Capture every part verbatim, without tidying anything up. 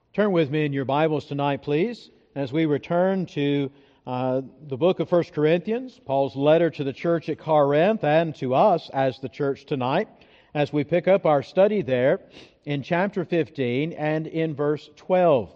Turn with me in your Bibles tonight, please, as we return to uh, the book of First Corinthians, Paul's letter to the church at Corinth and to us as the church tonight, as we pick up our study there in chapter fifteen and in verse twelve.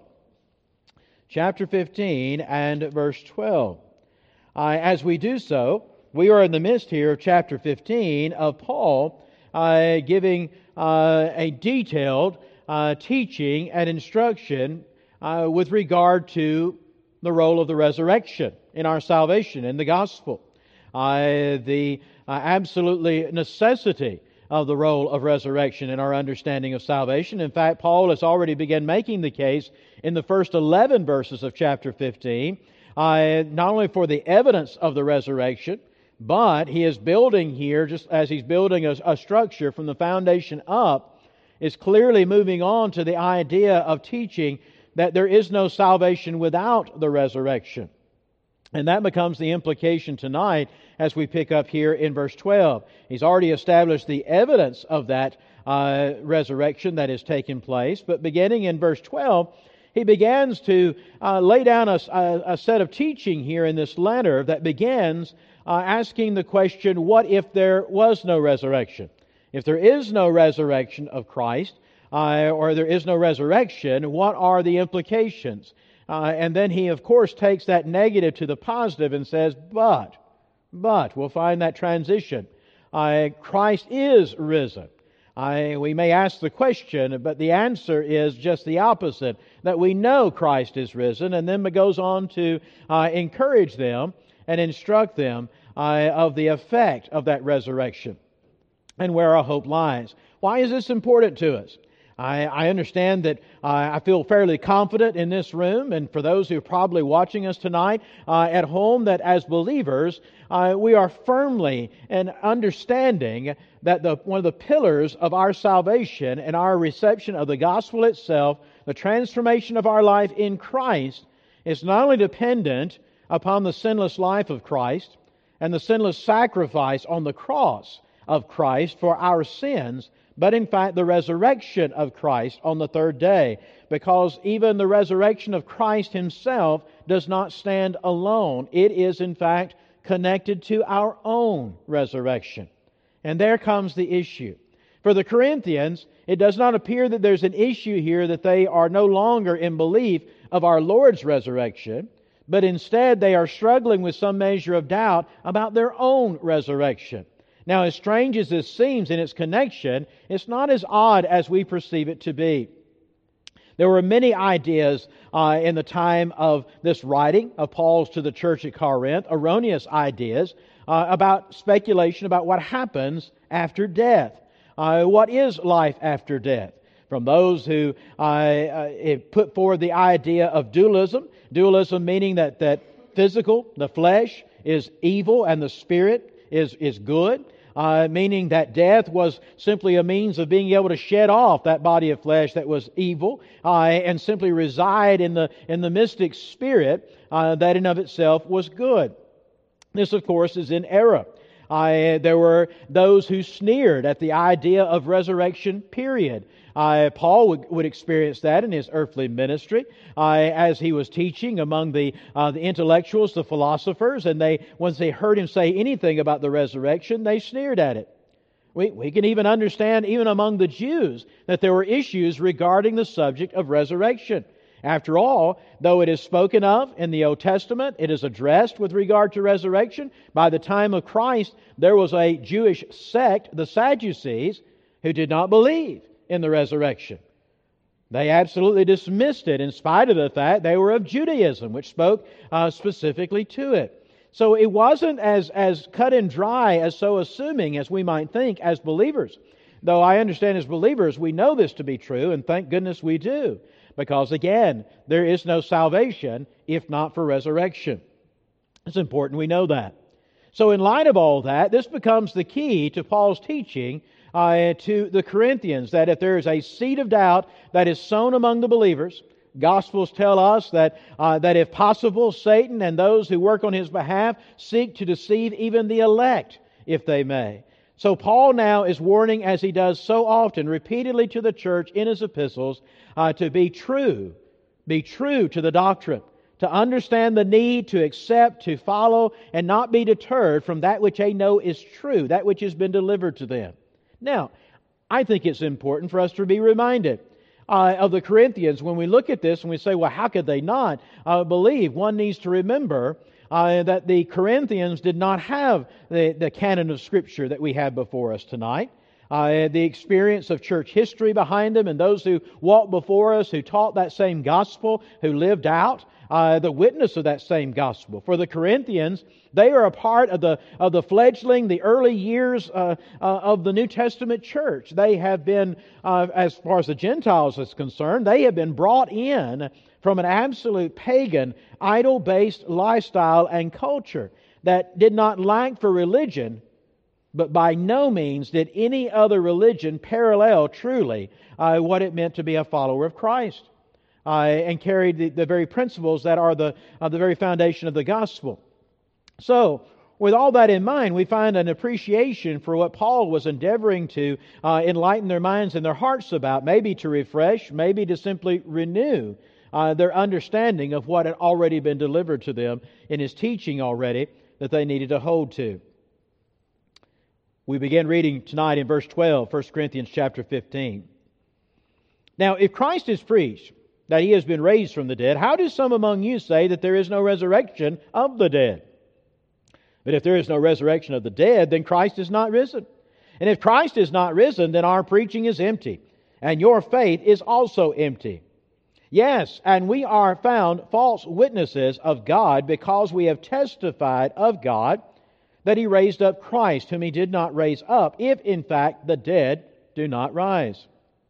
Chapter fifteen and verse twelve. Uh, as we do so, we are in the midst here of chapter fifteen of Paul uh, giving uh, a detailed Uh, teaching and instruction uh, with regard to the role of the resurrection in our salvation, in the gospel. Uh, the uh, absolutely necessity of the role of resurrection in our understanding of salvation. In fact, Paul has already begun making the case in the first eleven verses of chapter fifteen, uh, not only for the evidence of the resurrection, but he is building here, just as he's building a, a structure from the foundation up, is clearly moving on to the idea of teaching that there is no salvation without the resurrection. And that becomes the implication tonight as we pick up here in verse twelve. He's already established the evidence of that uh, resurrection that has taken place, but beginning in verse twelve, he begins to uh, lay down a, a, a set of teaching here in this letter that begins uh, asking the question, what if there was no resurrection? If there is no resurrection of Christ, uh, or there is no resurrection, what are the implications? Uh, and then he, of course, takes that negative to the positive and says, but, but, we'll find that transition. Uh, Christ is risen. Uh, we may ask the question, but the answer is just the opposite, that we know Christ is risen, and then it goes on to uh, encourage them and instruct them uh, of the effect of that resurrection and where our hope lies. Why is this important to us? I, I understand that uh, I feel fairly confident in this room, and for those who are probably watching us tonight uh, at home, that as believers, uh, we are firmly in understanding that the, one of the pillars of our salvation and our reception of the gospel itself, the transformation of our life in Christ, is not only dependent upon the sinless life of Christ and the sinless sacrifice on the cross of Christ for our sins, but in fact the resurrection of Christ on the third day, because even the resurrection of Christ Himself does not stand alone. It is in fact connected to our own resurrection. And there comes the issue. For the Corinthians, it does not appear that there's an issue here that they are no longer in belief of our Lord's resurrection, but instead they are struggling with some measure of doubt about their own resurrection. Now, as strange as this seems in its connection, it's not as odd as we perceive it to be. There were many ideas uh, in the time of this writing of Paul's to the church at Corinth, erroneous ideas uh, about speculation about what happens after death. Uh, what is life after death? From those who uh, uh, put forward the idea of dualism, dualism meaning that, that physical, the flesh, is evil and the spirit is, is good. Uh, meaning that death was simply a means of being able to shed off that body of flesh that was evil uh, and simply reside in the in the mystic spirit uh, that in of itself was good. This, of course, is in error. Uh, there were those who sneered at the idea of resurrection, period. Uh, Paul would, would experience that in his earthly ministry uh, as he was teaching among the uh, the intellectuals, the philosophers, and they once they heard him say anything about the resurrection, they sneered at it. We, we can even understand, even among the Jews, that there were issues regarding the subject of resurrection. After all, though it is spoken of in the Old Testament, it is addressed with regard to resurrection. By the time of Christ, there was a Jewish sect, the Sadducees, who did not believe in the resurrection. They absolutely dismissed it in spite of the fact they were of Judaism, which spoke uh, specifically to it. So it wasn't as, as cut and dry, as so assuming as we might think as believers. Though I understand as believers we know this to be true, and thank goodness we do. Because again, there is no salvation if not for resurrection. It's important we know that. So in light of all that, this becomes the key to Paul's teaching uh, to the Corinthians, that if there is a seed of doubt that is sown among the believers, Gospels tell us that uh, that if possible, Satan and those who work on his behalf seek to deceive even the elect, if they may. So Paul now is warning, as he does so often, repeatedly to the church in his epistles, uh, to be true be true to the doctrine, to understand the need to accept, to follow, and not be deterred from that which they know is true, that which has been delivered to them. Now, I think it's important for us to be reminded uh, of the Corinthians. When we look at this and we say, well, how could they not uh, believe? One needs to remember uh, that the Corinthians did not have the, the canon of Scripture that we have before us tonight. Uh, the experience of church history behind them, and those who walked before us, who taught that same gospel, who lived out uh, the witness of that same gospel. For the Corinthians, they are a part of the of the fledgling, the early years uh, uh, of the New Testament church. They have been, uh, as far as the Gentiles is concerned, they have been brought in from an absolute pagan, idol-based lifestyle and culture that did not lack for religion, but by no means did any other religion parallel truly uh, what it meant to be a follower of Christ, uh, and carried the, the very principles that are the, uh, the very foundation of the gospel. So, with all that in mind, we find an appreciation for what Paul was endeavoring to uh, enlighten their minds and their hearts about, maybe to refresh, maybe to simply renew uh, their understanding of what had already been delivered to them in his teaching already that they needed to hold to. We begin reading tonight in verse twelve, First Corinthians chapter fifteen. Now, if Christ is preached that He has been raised from the dead, how do some among you say that there is no resurrection of the dead? But if there is no resurrection of the dead, then Christ is not risen. And if Christ is not risen, then our preaching is empty, and your faith is also empty. Yes, and we are found false witnesses of God, because we have testified of God that He raised up Christ, whom He did not raise up, if in fact the dead do not rise.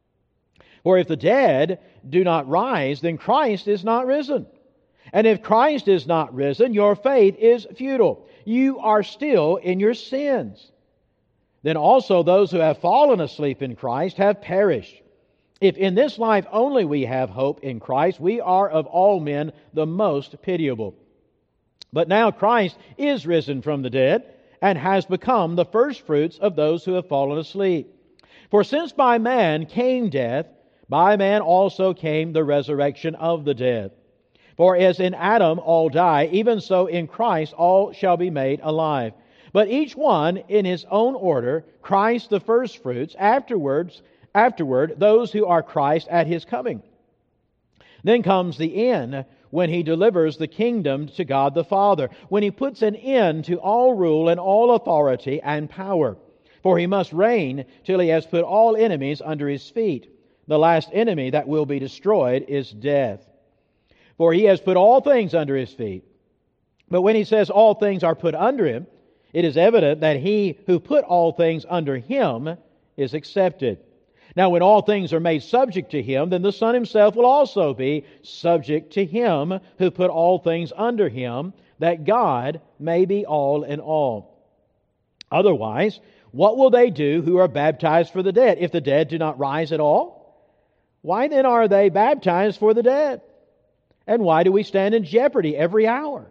For if the dead do not rise, then Christ is not risen. And if Christ is not risen, your faith is futile. You are still in your sins. Then also those who have fallen asleep in Christ have perished. If in this life only we have hope in Christ, we are of all men the most pitiable. But now Christ is risen from the dead and has become the firstfruits of those who have fallen asleep. For since by man came death, by man also came the resurrection of the dead. For as in Adam all die, even so in Christ all shall be made alive. But each one in his own order, Christ the firstfruits, afterwards, afterward those who are Christ at His coming. Then comes the end, when He delivers the kingdom to God the Father, when He puts an end to all rule and all authority and power. For He must reign till He has put all enemies under His feet. The last enemy that will be destroyed is death. For He has put all things under His feet. But when He says all things are put under Him, it is evident that He who put all things under Him is accepted. Now, when all things are made subject to Him, then the Son Himself will also be subject to Him who put all things under Him, that God may be all in all. Otherwise, what will they do who are baptized for the dead, if the dead do not rise at all? Why then are they baptized for the dead? And why do we stand in jeopardy every hour?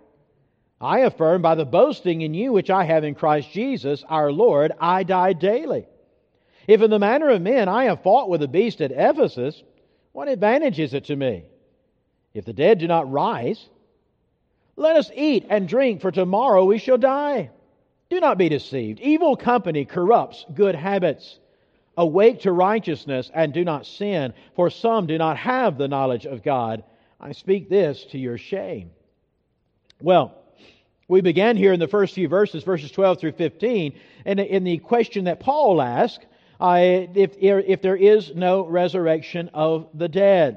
I affirm by the boasting in you which I have in Christ Jesus our Lord, I die daily. If in the manner of men I have fought with the beast at Ephesus, what advantage is it to me? If the dead do not rise, let us eat and drink, for tomorrow we shall die. Do not be deceived. Evil company corrupts good habits. Awake to righteousness and do not sin, for some do not have the knowledge of God. I speak this to your shame. Well, we began here in the first few verses, verses twelve through fifteen, and in the question that Paul asked, Uh, if, if there is no resurrection of the dead.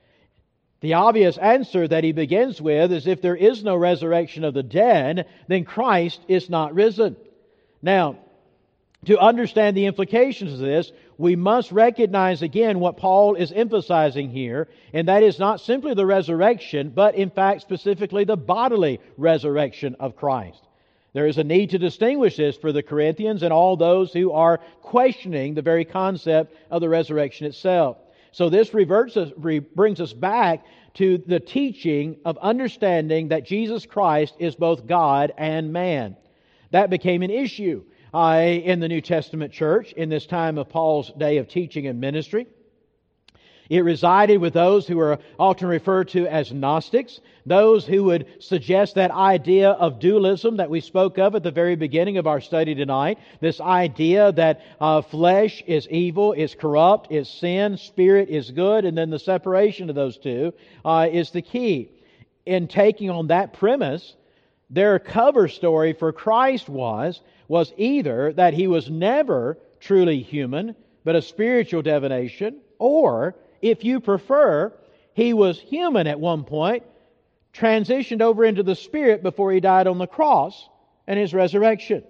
The obvious answer that he begins with is, if there is no resurrection of the dead, then Christ is not risen. Now, to understand the implications of this, we must recognize again what Paul is emphasizing here, and that is not simply the resurrection, but in fact specifically the bodily resurrection of Christ. There is a need to distinguish this for the Corinthians and all those who are questioning the very concept of the resurrection itself. So this reverts us, re, brings us back to the teaching of understanding that Jesus Christ is both God and man. That became an issue uh, in the New Testament church in this time of Paul's day of teaching and ministry. It resided with those who are often referred to as Gnostics, those who would suggest that idea of dualism that we spoke of at the very beginning of our study tonight. This idea that uh, flesh is evil, is corrupt, is sin, spirit is good, and then the separation of those two uh, is the key. In taking on that premise, their cover story for Christ was, was either that He was never truly human, but a spiritual divination, or, if you prefer, He was human at one point, transitioned over into the Spirit before He died on the cross and His resurrection.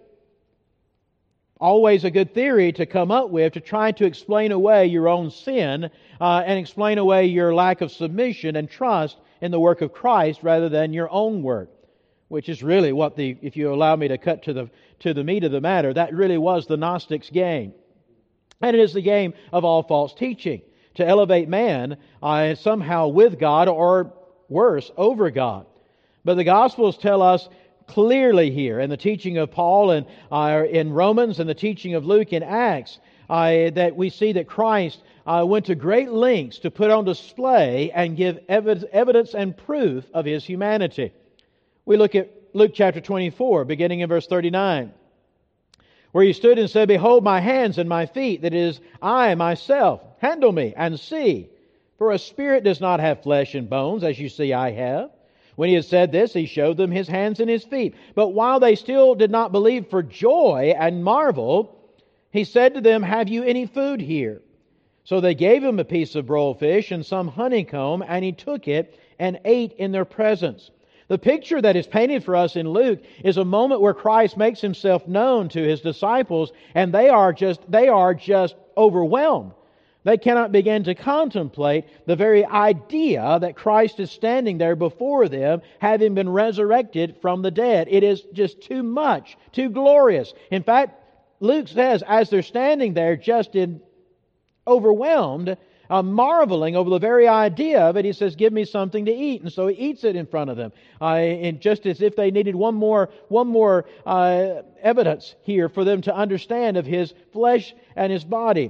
Always a good theory to come up with to try to explain away your own sin uh, and explain away your lack of submission and trust in the work of Christ rather than your own work. Which is really what the, if you allow me to cut to the to the meat of the matter, that really was the Gnostics' game. And it is the game of all false teaching, to elevate man uh, somehow with God or worse, over God. But the Gospels tell us clearly here, in the teaching of Paul and uh, in Romans and the teaching of Luke in Acts, uh, that we see that Christ uh, went to great lengths to put on display and give ev- evidence and proof of His humanity. We look at Luke chapter twenty-four, beginning in verse thirty-nine, where He stood and said, "Behold my hands and my feet, that it is I myself. Handle me and see. For a spirit does not have flesh and bones, as you see I have." When He had said this, He showed them His hands and His feet. But while they still did not believe for joy and marvel, He said to them, "Have you any food here?" So they gave Him a piece of broiled fish and some honeycomb, and He took it and ate in their presence. The picture that is painted for us in Luke is a moment where Christ makes Himself known to His disciples, and they are just they are just overwhelmed. They cannot begin to contemplate the very idea that Christ is standing there before them, having been resurrected from the dead. It is just too much, too glorious. In fact, Luke says, as they're standing there just in overwhelmed, Uh, marveling over the very idea of it, He says, "Give me something to eat." And so He eats it in front of them, uh, and just as if they needed one more, one more uh, evidence here for them to understand of His flesh and His body.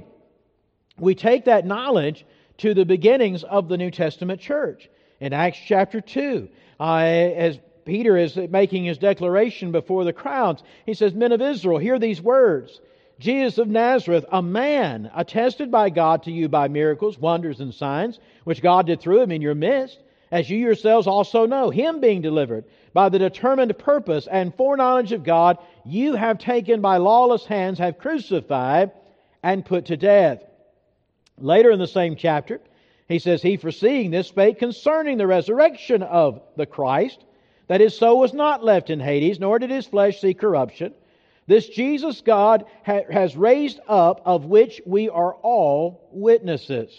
We take that knowledge to the beginnings of the New Testament church. In Acts chapter two, uh, as Peter is making his declaration before the crowds, he says, "Men of Israel, hear these words. Jesus of Nazareth, a man attested by God to you by miracles, wonders, and signs, which God did through Him in your midst, as you yourselves also know, Him being delivered by the determined purpose and foreknowledge of God, you have taken by lawless hands, have crucified and put to death." Later in the same chapter, he says, "He foreseeing this spake concerning the resurrection of the Christ, that His soul was not left in Hades, nor did His flesh see corruption. This Jesus God ha- has raised up, of which we are all witnesses."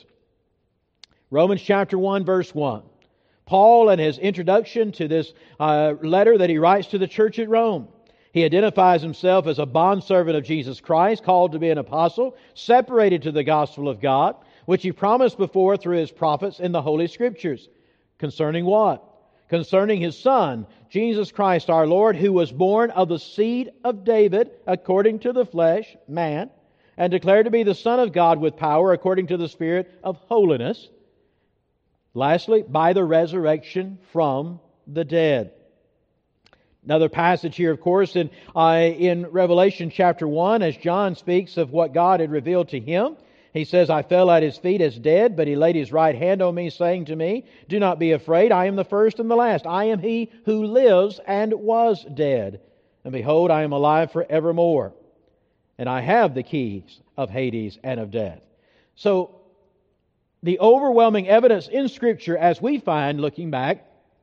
Romans chapter one, verse one. Paul, in his introduction to this uh, letter that he writes to the church at Rome, he identifies himself as a bondservant of Jesus Christ, called to be an apostle, separated to the gospel of God, which He promised before through His prophets in the Holy Scriptures. Concerning what? Concerning His Son, Jesus Christ our Lord, who was born of the seed of David, according to the flesh, man, and declared to be the Son of God with power, according to the Spirit of holiness. Lastly, by the resurrection from the dead. Another passage here, of course, in, uh, in Revelation chapter one, as John speaks of what God had revealed to him. He says, "I fell at His feet as dead, but He laid His right hand on me, saying to me, Do not be afraid, I am the first and the last. I am He who lives and was dead. And behold, I am alive forevermore. And I have the keys of Hades and of death." So, the overwhelming evidence in Scripture, as we find looking back,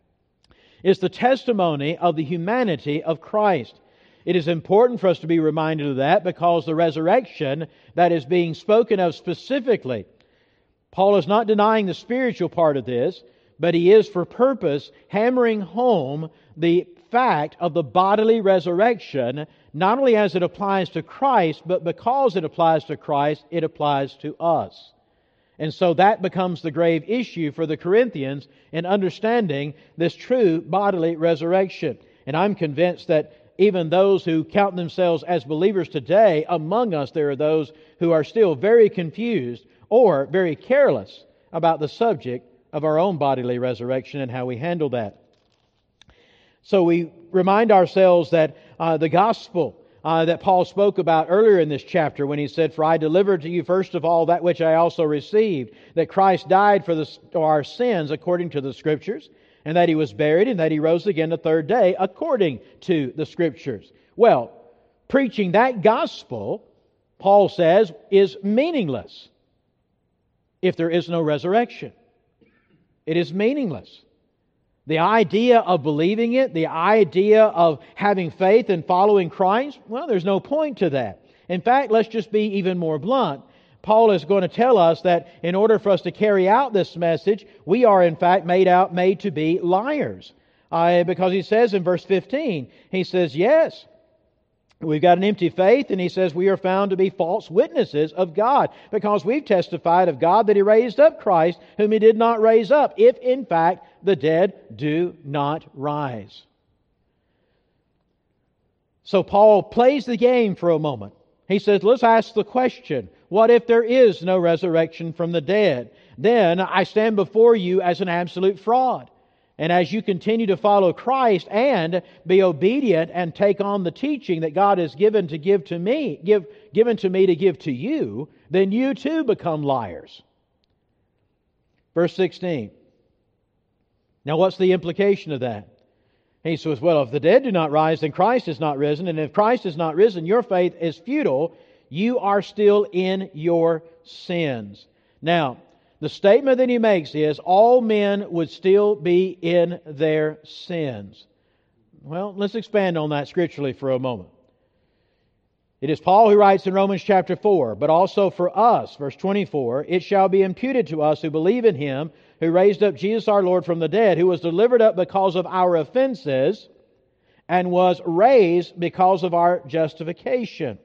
is the testimony of the humanity of Christ. It is important for us to be reminded of that because the resurrection that is being spoken of specifically, Paul is not denying the spiritual part of this, but he is for purpose hammering home the fact of the bodily resurrection, not only as it applies to Christ, but because it applies to Christ, it applies to us. And so that becomes the grave issue for the Corinthians in understanding this true bodily resurrection. And I'm convinced that even those who count themselves as believers today, among us there are those who are still very confused or very careless about the subject of our own bodily resurrection and how we handle that. So we remind ourselves that uh, the gospel uh, that Paul spoke about earlier in this chapter when he said, "For I delivered to you first of all that which I also received, that Christ died for the, our sins according to the Scriptures, and that He was buried, and that He rose again the third day according to the Scriptures." Well, preaching that gospel, Paul says, is meaningless if there is no resurrection. It is meaningless. The idea of believing it, the idea of having faith and following Christ, well, there's no point to that. In fact, let's just be even more blunt. Paul is going to tell us that in order for us to carry out this message, we are in fact made out, made to be liars. Uh, because he says in verse fifteen, he says, yes, we've got an empty faith, and he says we are found to be false witnesses of God, because we've testified of God that He raised up Christ, whom He did not raise up, if in fact the dead do not rise. So Paul plays the game for a moment. He says, let's ask the question, what if there is no resurrection from the dead? Then I stand before you as an absolute fraud. And as you continue to follow Christ and be obedient and take on the teaching that God has given to give to me, give given to me to give to you, then you too become liars. Verse sixteen. Now what's the implication of that? He says, well, if the dead do not rise, then Christ is not risen. And if Christ is not risen, your faith is futile. You are still in your sins. Now, the statement that he makes is, all men would still be in their sins. Well, let's expand on that scripturally for a moment. It is Paul who writes in Romans chapter four, but also for us, verse twenty-four, it shall be imputed to us who believe in Him, who raised up Jesus our Lord from the dead, who was delivered up because of our offenses, and was raised because of our justification.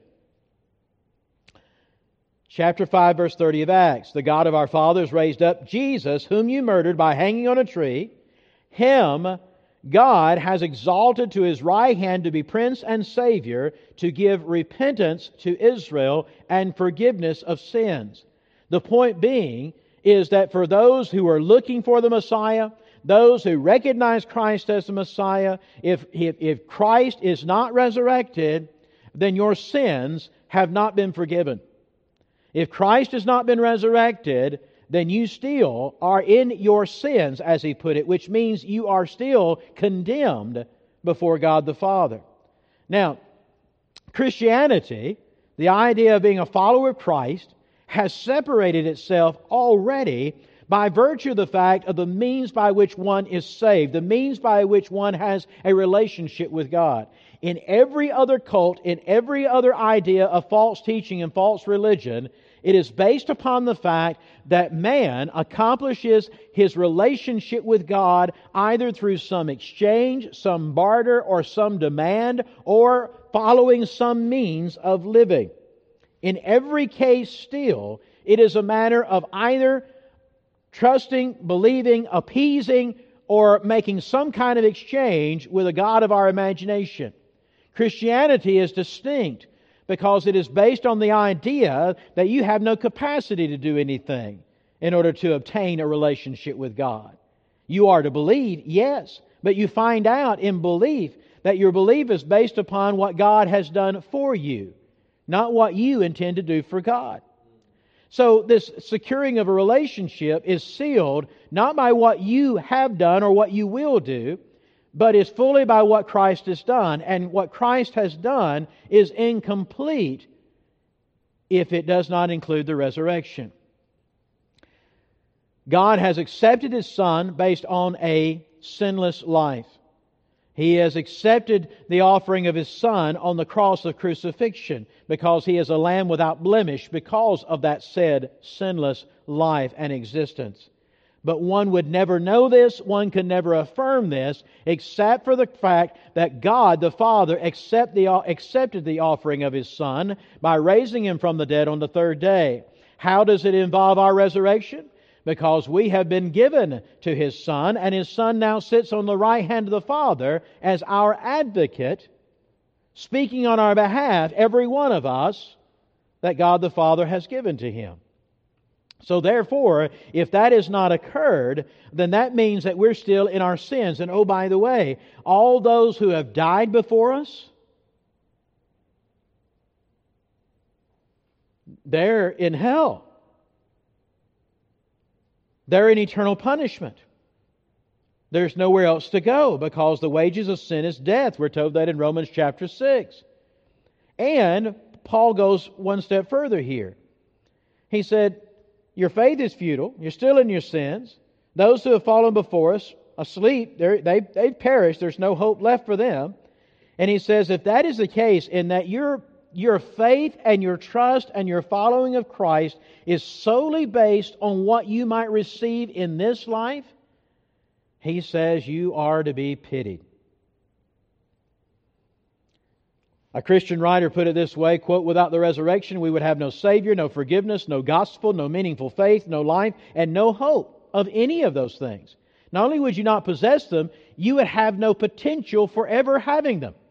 Chapter five, verse thirty of Acts. The God of our fathers raised up Jesus, whom you murdered by hanging on a tree. Him God has exalted to His right hand to be Prince and Savior, to give repentance to Israel and forgiveness of sins. The point being is that for those who are looking for the Messiah, those who recognize Christ as the Messiah, if, if, if Christ is not resurrected, then your sins have not been forgiven. If Christ has not been resurrected, then you still are in your sins, as he put it, which means you are still condemned before God the Father. Now, Christianity, the idea of being a follower of Christ, has separated itself already by virtue of the fact of the means by which one is saved, the means by which one has a relationship with God. In every other cult, in every other idea of false teaching and false religion, it is based upon the fact that man accomplishes his relationship with God either through some exchange, some barter, or some demand, or following some means of living. In every case still, it is a matter of either trusting, believing, appeasing, or making some kind of exchange with a God of our imagination. Christianity is distinct because it is based on the idea that you have no capacity to do anything in order to obtain a relationship with God. You are to believe, yes, but you find out in belief that your belief is based upon what God has done for you, not what you intend to do for God. So this securing of a relationship is sealed not by what you have done or what you will do, but is fully by what Christ has done. And what Christ has done is incomplete if it does not include the resurrection. God has accepted His Son based on a sinless life. He has accepted the offering of His Son on the cross of crucifixion because He is a Lamb without blemish because of that said sinless life and existence. But one would never know this, one could never affirm this, except for the fact that God the Father accept the, accepted the offering of His Son by raising Him from the dead on the third day. How does it involve our resurrection? Because we have been given to His Son, and His Son now sits on the right hand of the Father as our advocate, speaking on our behalf, every one of us, that God the Father has given to Him. So therefore, if that has not occurred, then that means that we're still in our sins. And oh, by the way, all those who have died before us, they're in hell. They're in eternal punishment. There's nowhere else to go because the wages of sin is death. We're told that in Romans chapter six. And Paul goes one step further here. He said, your faith is futile. You're still in your sins. Those who have fallen before us, asleep, they, they've perished. There's no hope left for them. And he says, if that is the case, in that your, your faith and your trust and your following of Christ is solely based on what you might receive in this life, he says you are to be pitied. A Christian writer put it this way, quote, without the resurrection we would have no Savior, no forgiveness, no gospel, no meaningful faith, no life, and no hope of any of those things. Not only would you not possess them, you would have no potential for ever having them,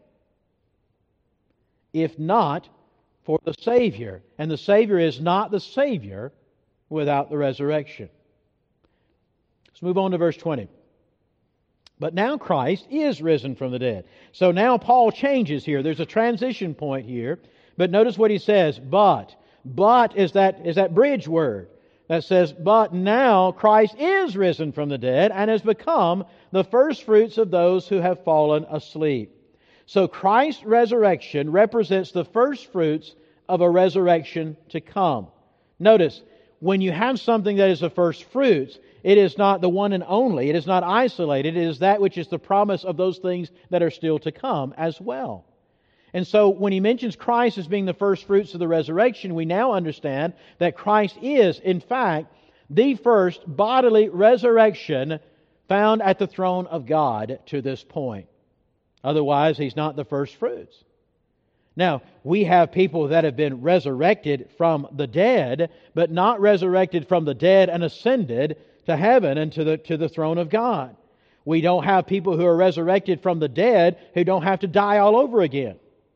if not for the Savior. And the Savior is not the Savior without the resurrection. Let's move on to verse twenty. But now Christ is risen from the dead. So now Paul changes here. There's a transition point here. But notice what he says, but. But is that, is that bridge word that says, but now Christ is risen from the dead and has become the first fruits of those who have fallen asleep. So Christ's resurrection represents the first fruits of a resurrection to come. Notice, when you have something that is the first fruits, it is not the one and only. It is not isolated. It is that which is the promise of those things that are still to come as well. And so when he mentions Christ as being the first fruits of the resurrection, we now understand that Christ is, in fact, the first bodily resurrection found at the throne of God to this point. Otherwise, He's not the first fruits. Now, we have people that have been resurrected from the dead, but not resurrected from the dead and ascended to heaven and to the, to the throne of God. We don't have people who are resurrected from the dead who don't have to die all over again.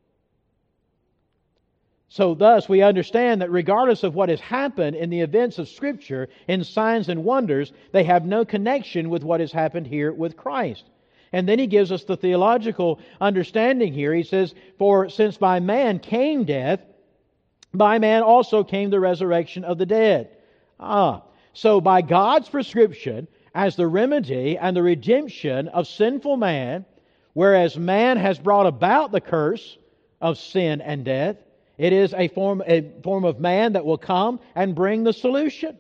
So thus we understand that regardless of what has happened in the events of Scripture, in signs and wonders, they have no connection with what has happened here with Christ. And then he gives us the theological understanding here. He says, for since by man came death, by man also came the resurrection of the dead. Ah, so by God's prescription, as the remedy and the redemption of sinful man, whereas man has brought about the curse of sin and death, it is a form, a form of man that will come and bring the solution.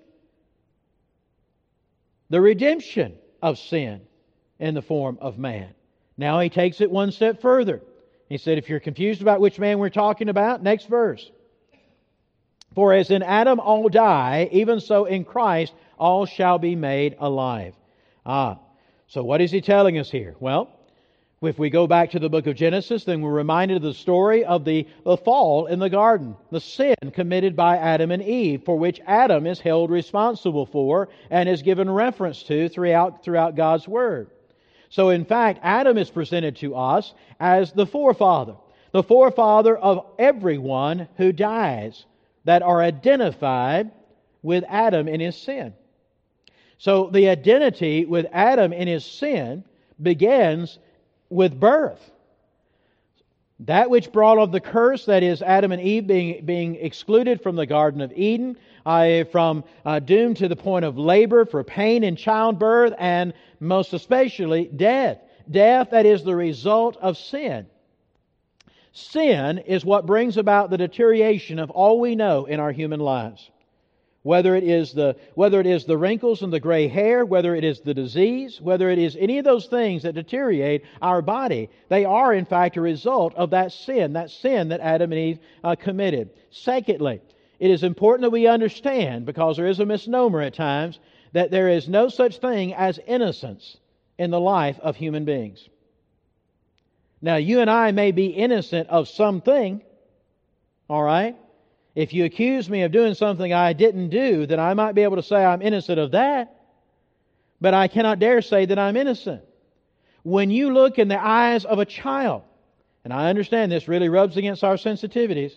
The redemption of sin in the form of man. Now he takes it one step further. He said, if you're confused about which man we're talking about, next verse. For as in Adam all die, even so in Christ all shall be made alive. Ah, so what is he telling us here? Well, if we go back to the book of Genesis, then we're reminded of the story of the, the fall in the garden, the sin committed by Adam and Eve, for which Adam is held responsible for and is given reference to throughout, throughout God's Word. So in fact, Adam is presented to us as the forefather, the forefather of everyone who dies, that are identified with Adam in his sin. So the identity with Adam in his sin begins with birth. That which brought on the curse, that is Adam and Eve being, being excluded from the Garden of Eden, uh, from uh, doomed to the point of labor for pain in childbirth, and most especially death. Death that is the result of sin. Sin is what brings about the deterioration of all we know in our human lives. Whether it is the whether it is the wrinkles and the gray hair, whether it is the disease, whether it is any of those things that deteriorate our body, they are in fact a result of that sin, that sin that Adam and Eve uh, committed. Secondly, it is important that we understand, because there is a misnomer at times, that there is no such thing as innocence in the life of human beings. Now, you and I may be innocent of something, all right? If you accuse me of doing something I didn't do, then I might be able to say I'm innocent of that. But I cannot dare say that I'm innocent. When you look in the eyes of a child, and I understand this really rubs against our sensitivities,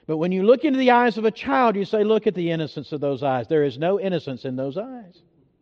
But when you look into the eyes of a child, you say, look at the innocence of those eyes. There is no innocence in those eyes.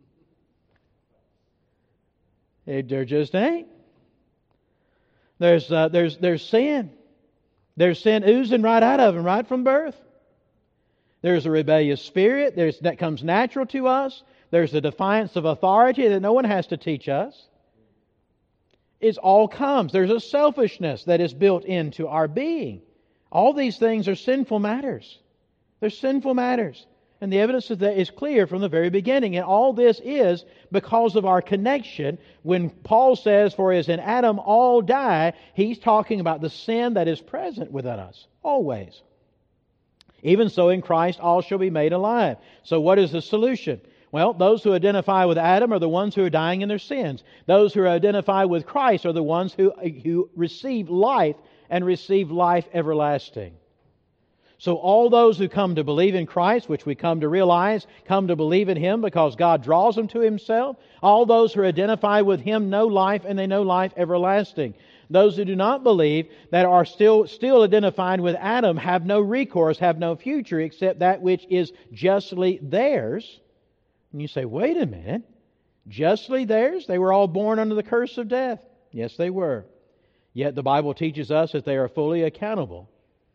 It, there just ain't. There's, uh, there's, there's sin. There's sin oozing right out of them, right from birth. There's a rebellious spirit there's, that comes natural to us. There's a defiance of authority that no one has to teach us. It all comes. There's a selfishness that is built into our being. All these things are sinful matters. They're sinful matters. And the evidence of that is clear from the very beginning. And all this is because of our connection. When Paul says, for as in Adam all die, he's talking about the sin that is present within us, always. Even so in Christ all shall be made alive. So what is the solution? Well, those who identify with Adam are the ones who are dying in their sins. Those who identify with Christ are the ones who, who receive life and receive life everlasting. So all those who come to believe in Christ, which we come to realize, come to believe in Him because God draws them to Himself. All those who identify with Him know life, and they know life everlasting. Those who do not believe, that are still, still identified with Adam, have no recourse, have no future except that which is justly theirs. And you say, wait a minute, justly theirs? They were all born under the curse of death. Yes, they were. Yet the Bible teaches us that they are fully accountable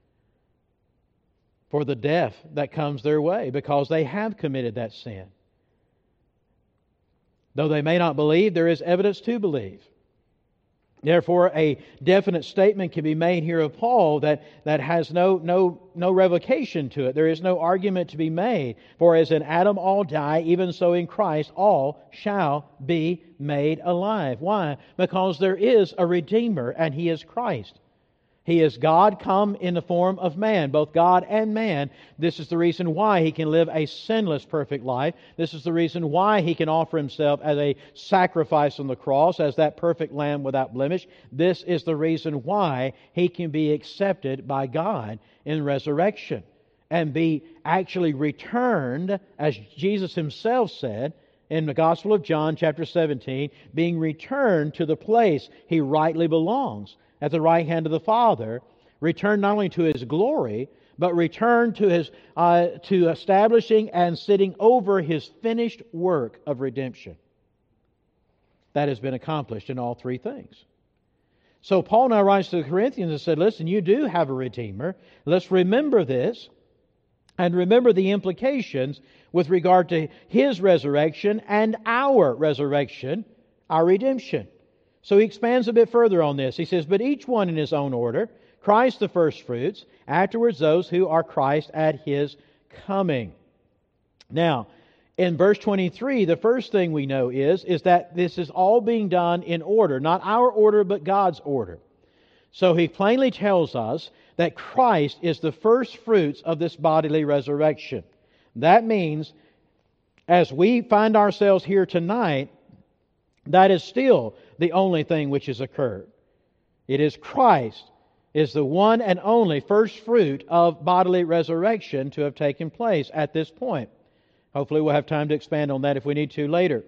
for the death that comes their way because they have committed that sin. Though they may not believe, there is evidence to believe. Therefore, a definite statement can be made here of Paul that, that has no, no, no revocation to it. There is no argument to be made. For as in Adam all die, even so in Christ all shall be made alive. Why? Because there is a Redeemer, and He is Christ. He is God come in the form of man, both God and man. This is the reason why He can live a sinless, perfect life. This is the reason why He can offer Himself as a sacrifice on the cross, as that perfect Lamb without blemish. This is the reason why He can be accepted by God in resurrection and be actually returned, as Jesus Himself said in the Gospel of John, chapter seventeen, being returned to the place He rightly belongs, at the right hand of the Father, return not only to His glory, but return to His uh, to establishing and sitting over His finished work of redemption. That has been accomplished in all three things. So Paul now writes to the Corinthians and said, listen, you do have a Redeemer. Let's remember this and remember the implications with regard to His resurrection and our resurrection, our redemption. So he expands a bit further on this. He says, but each one in his own order, Christ the firstfruits, afterwards those who are Christ at His coming. Now, in verse twenty-three, the first thing we know is, is that this is all being done in order. Not our order, but God's order. So he plainly tells us that Christ is the firstfruits of this bodily resurrection. That means, as we find ourselves here tonight, that is still the only thing which has occurred. It is Christ is the one and only first fruit of bodily resurrection to have taken place at this point. Hopefully we'll have time to expand on that if we need to later.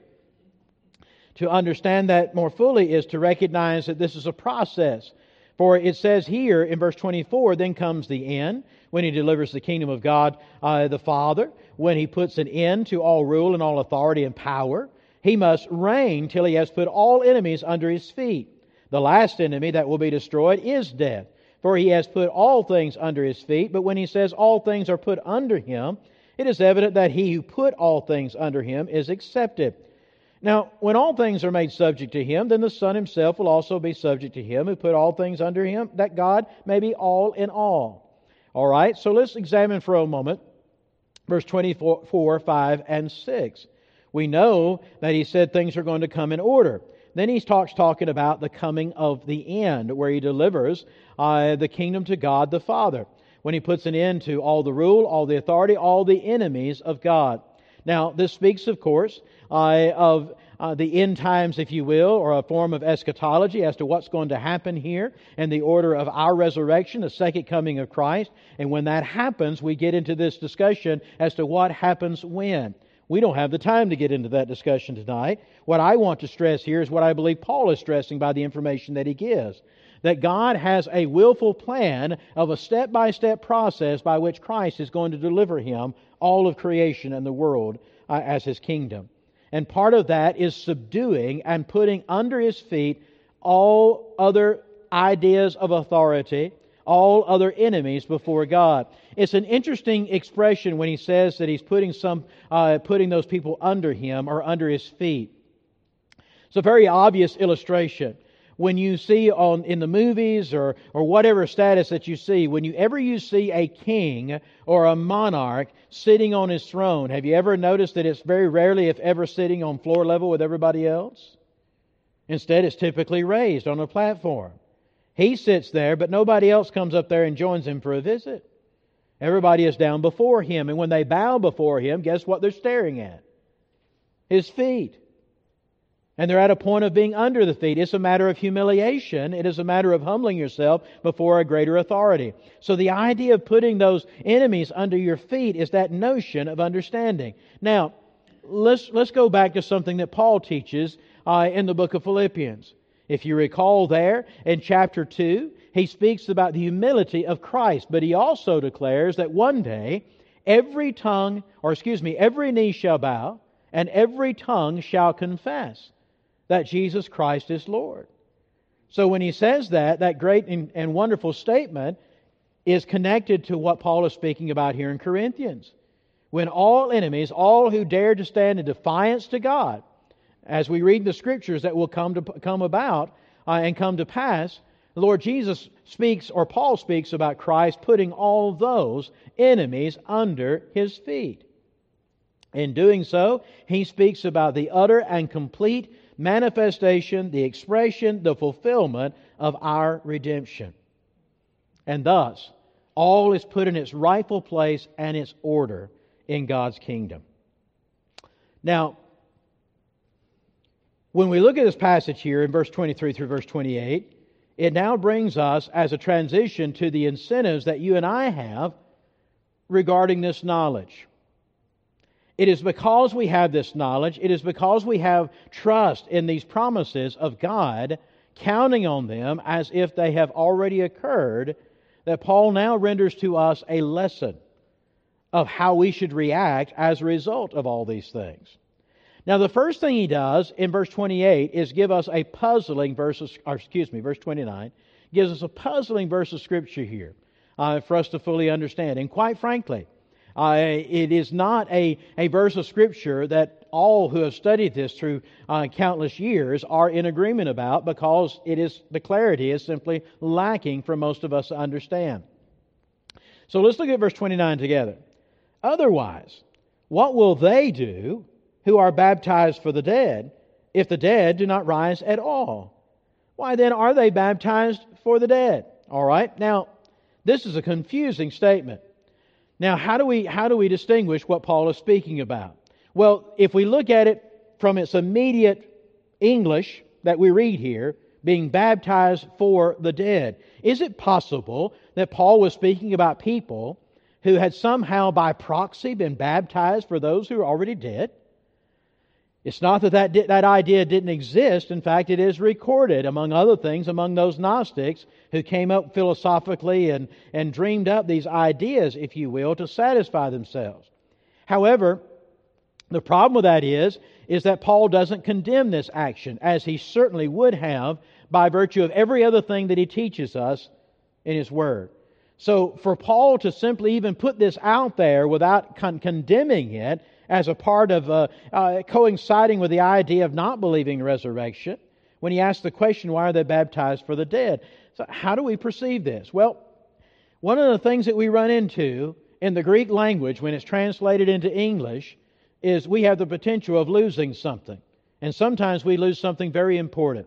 To understand that more fully is to recognize that this is a process. For it says here in verse twenty-four, then comes the end, when He delivers the kingdom of God uh, the Father, when He puts an end to all rule and all authority and power. He must reign till He has put all enemies under His feet. The last enemy that will be destroyed is death. For He has put all things under His feet. But when He says all things are put under Him, it is evident that He who put all things under Him is accepted. Now, when all things are made subject to Him, then the Son Himself will also be subject to Him who put all things under Him, that God may be all in all. All right, so let's examine for a moment verse twenty-four, five, and six. We know that He said things are going to come in order. Then He talks talking about the coming of the end, where He delivers uh, the kingdom to God the Father, when He puts an end to all the rule, all the authority, all the enemies of God. Now, this speaks, of course, uh, of uh, the end times, if you will, or a form of eschatology as to what's going to happen here in the order of our resurrection, the second coming of Christ. And when that happens, we get into this discussion as to what happens when. We don't have the time to get into that discussion tonight. What I want to stress here is what I believe Paul is stressing by the information that he gives. That God has a willful plan of a step-by-step process by which Christ is going to deliver him all of creation and the world uh, as His kingdom. And part of that is subduing and putting under His feet all other ideas of authority, all other enemies before God. It's an interesting expression when he says that he's putting some, uh, putting those people under him or under his feet. It's a very obvious illustration. When you see on in the movies or or whatever status that you see, whenever you see a king or a monarch sitting on his throne, have you ever noticed that it's very rarely, if ever, sitting on floor level with everybody else? Instead, it's typically raised on a platform. He sits there, but nobody else comes up there and joins him for a visit. Everybody is down before him, and when they bow before him, guess what they're staring at? His feet. And they're at a point of being under the feet. It's a matter of humiliation. It is a matter of humbling yourself before a greater authority. So the idea of putting those enemies under your feet is that notion of understanding. Now, let's let's go back to something that Paul teaches uh, in the book of Philippians. If you recall there, in chapter two, he speaks about the humility of Christ, but he also declares that one day, every tongue, or excuse me, every knee shall bow, and every tongue shall confess that Jesus Christ is Lord. So when he says that, that great and, and wonderful statement is connected to what Paul is speaking about here in Corinthians. When all enemies, all who dare to stand in defiance to God, as we read the Scriptures that will come to come about uh, and come to pass, the Lord Jesus speaks, or Paul speaks about Christ putting all those enemies under His feet. In doing so, he speaks about the utter and complete manifestation, the expression, the fulfillment of our redemption. And thus, all is put in its rightful place and its order in God's kingdom. Now, when we look at this passage here in verse twenty-three through verse twenty-eight, it now brings us as a transition to the incentives that you and I have regarding this knowledge. It is because we have this knowledge, it is because we have trust in these promises of God, counting on them as if they have already occurred, that Paul now renders to us a lesson of how we should react as a result of all these things. Now, the first thing he does in verse twenty-eight is give us a puzzling verse, of, or excuse me, verse twenty-nine, gives us a puzzling verse of Scripture here uh, for us to fully understand. And quite frankly, uh, it is not a, a verse of Scripture that all who have studied this through uh, countless years are in agreement about, because it is the clarity is simply lacking for most of us to understand. So let's look at verse twenty-nine together. Otherwise, what will they do who are baptized for the dead, if the dead do not rise at all? Why then are they baptized for the dead? All right. Now, this is a confusing statement. Now, how do we how do we distinguish what Paul is speaking about? Well, if we look at it from its immediate English that we read here, being baptized for the dead, is it possible that Paul was speaking about people who had somehow by proxy been baptized for those who are already dead? It's not that that, that idea didn't exist. In fact, it is recorded, among other things, among those Gnostics who came up philosophically and, and dreamed up these ideas, if you will, to satisfy themselves. However, the problem with that is, is that Paul doesn't condemn this action, as he certainly would have by virtue of every other thing that he teaches us in his Word. So for Paul to simply even put this out there without con- condemning it as a part of uh, uh, coinciding with the idea of not believing resurrection, when he asks the question, why are they baptized for the dead? So how do we perceive this? Well, one of the things that we run into in the Greek language when it's translated into English is we have the potential of losing something. And sometimes we lose something very important.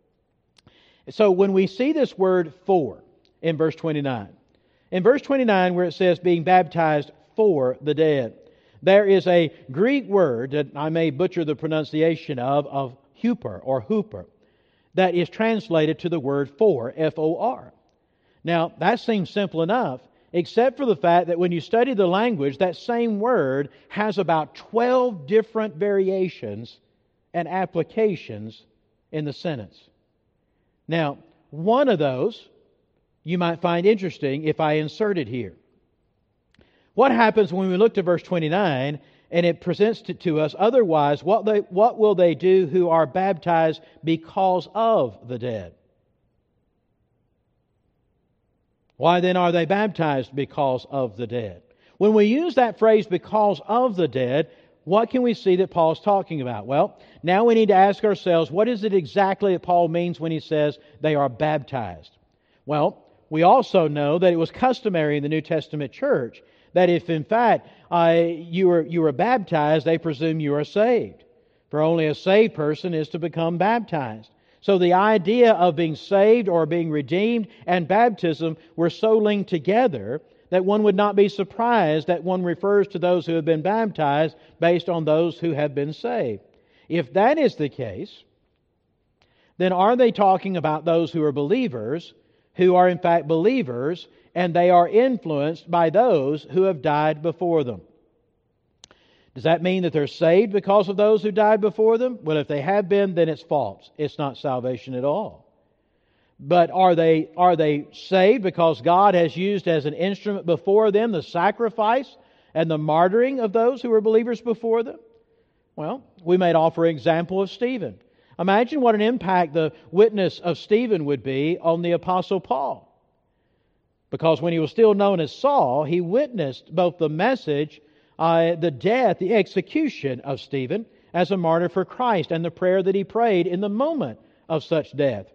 So when we see this word for in verse twenty-nine, in verse twenty-nine where it says being baptized for the dead, there is a Greek word that I may butcher the pronunciation of, of huper or hooper, that is translated to the word for, F O R. Now, that seems simple enough, except for the fact that when you study the language, that same word has about twelve different variations and applications in the sentence. Now, one of those you might find interesting if I insert it here. What happens when we look to verse twenty-nine and it presents it to us, otherwise, what, they, what will they do who are baptized because of the dead? Why then are they baptized because of the dead? When we use that phrase, because of the dead, what can we see that Paul's talking about? Well, now we need to ask ourselves, what is it exactly that Paul means when he says they are baptized? Well, we also know that it was customary in the New Testament church that if in fact uh, you were you were baptized, they presume you are saved. For only a saved person is to become baptized. So the idea of being saved or being redeemed and baptism were so linked together that one would not be surprised that one refers to those who have been baptized based on those who have been saved. If that is the case, then are they talking about those who are believers, who are in fact believers, and they are influenced by those who have died before them? Does that mean that they're saved because of those who died before them? Well, if they have been, then it's false. It's not salvation at all. But are they are they saved because God has used as an instrument before them the sacrifice and the martyring of those who were believers before them? Well, we might offer an example of Stephen. Imagine what an impact the witness of Stephen would be on the Apostle Paul. Because when he was still known as Saul, he witnessed both the message, uh, the death, the execution of Stephen as a martyr for Christ, and the prayer that he prayed in the moment of such death.